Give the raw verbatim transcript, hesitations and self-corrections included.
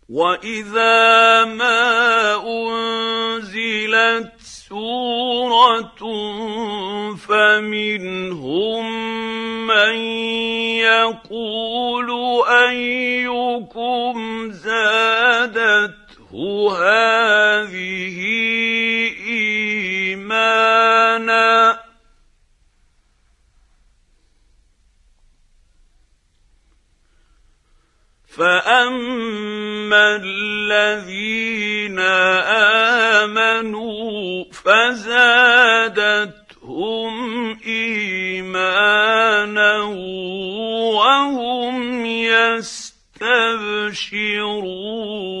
وَإِذَا مَا أُنزِلَتْ سُورَةٌ فَمِنْهُم مَّن يَقُولُ أَيُّكُمْ زَادَتْهُ هَٰذِهِ إِيمَانًا ۚ فَأَمَّا الَّذِينَ آمَنُوا فَزَادَتْهُمْ إِيمَانًا وَهُمْ يَسْتَبْشِرُونَ.